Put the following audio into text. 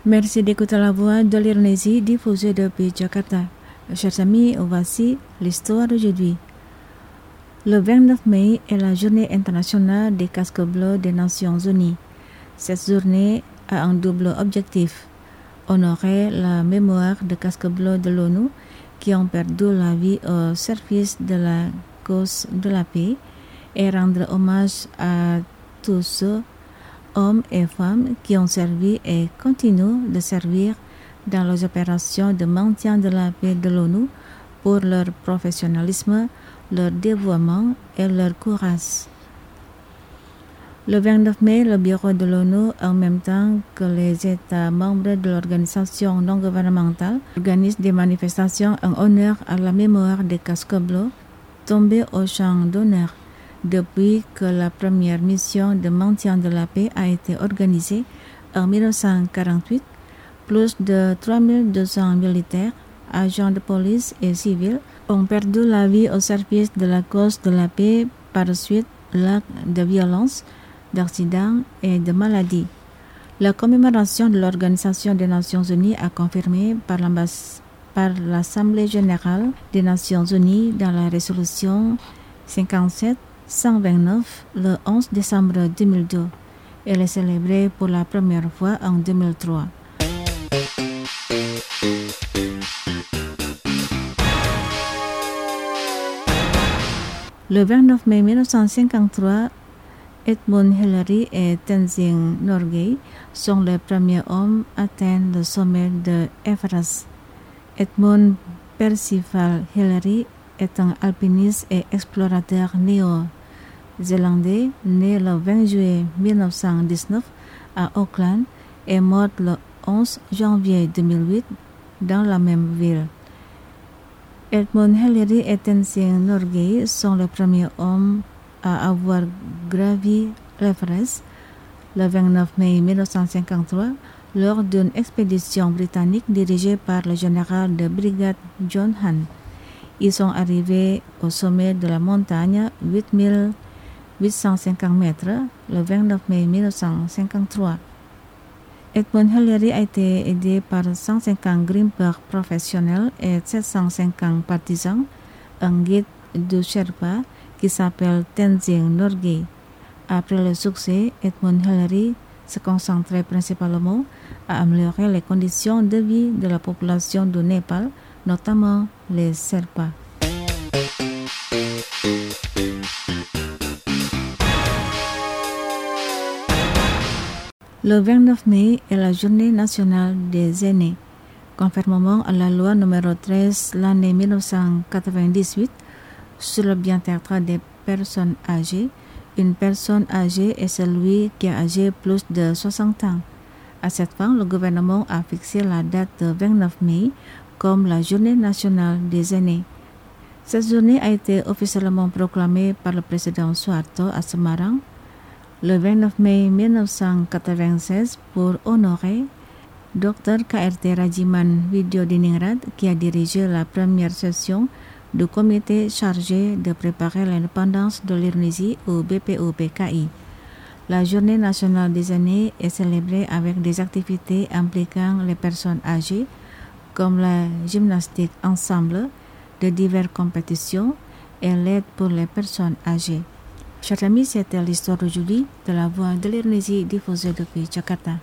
Merci d'écouter la voix de l'Indonésie diffusée depuis Jakarta. Chers amis, voici l'histoire d'aujourd'hui. Le 29 mai est la journée internationale des casques bleus des Nations Unies. Cette journée a un double objectif: honorer la mémoire des casques bleus de l'ONU qui ont perdu la vie au service de la cause de la paix et rendre hommage à tous ceux, hommes et femmes, qui ont servi et continuent de servir dans les opérations de maintien de la paix de l'ONU pour leur professionnalisme, leur dévouement et leur courage. Le 29 mai, le bureau de l'ONU, en même temps que les États membres de l'organisation non gouvernementale, organise des manifestations en honneur à la mémoire des casques bleus tombés au champ d'honneur depuis que la première mission de maintien de la paix a été organisée en 1948. Plus de 3200 militaires, agents de police et civils ont perdu la vie au service de la cause de la paix par suite de violences, d'accidents et de maladies. La commémoration de l'Organisation des Nations Unies a confirmé par l'Assemblée générale des Nations Unies dans la résolution 57-129 le 11 décembre 2002. Elle est célébrée pour la première fois en 2003. Le 29 mai 1953, Edmund Hillary et Tenzing Norgay sont les premiers hommes à atteindre le sommet de Everest. Edmund Percival Hillary est un alpiniste et explorateur néo-zélandais né le 20 juillet 1919 à Auckland et mort le 11 janvier 2008 dans la même ville. Edmund Hillary et Tenzing Norgay sont les premiers hommes à avoir gravi l'Everest le 29 mai 1953 lors d'une expédition britannique dirigée par le général de brigade John Hunt. Ils sont arrivés au sommet de la montagne 8850 mètres le 29 mai 1953. Edmund Hillary a été aidé par 150 grimpeurs professionnels et 750 partisans, un guide de Sherpa qui s'appelle Tenzing Norgay. Après le succès, Edmund Hillary se concentrait principalement à améliorer les conditions de vie de la population du Népal, notamment les Sherpas. Le 29 mai est la journée nationale des aînés. Conformément à la loi numéro 13 l'année 1998 sur le bien-être des personnes âgées, une personne âgée est celui qui a âgé plus de 60 ans. À cette fin, le gouvernement a fixé la date de 29 mai comme la journée nationale des aînés. Cette journée a été officiellement proclamée par le président Suharto à Semarang le 29 mai 1996 pour honorer Dr KRT Rajiman Widyodiningrat qui a dirigé la première session du comité chargé de préparer l'indépendance de l'Indonésie au BPO-PKI. La journée nationale des aînés est célébrée avec des activités impliquant les personnes âgées comme la gymnastique ensemble, de diverses compétitions et l'aide pour les personnes âgées. Chers amis, c'était l'histoire d'aujourd'hui de la voix de l'Indonésie diffusée depuis Jakarta.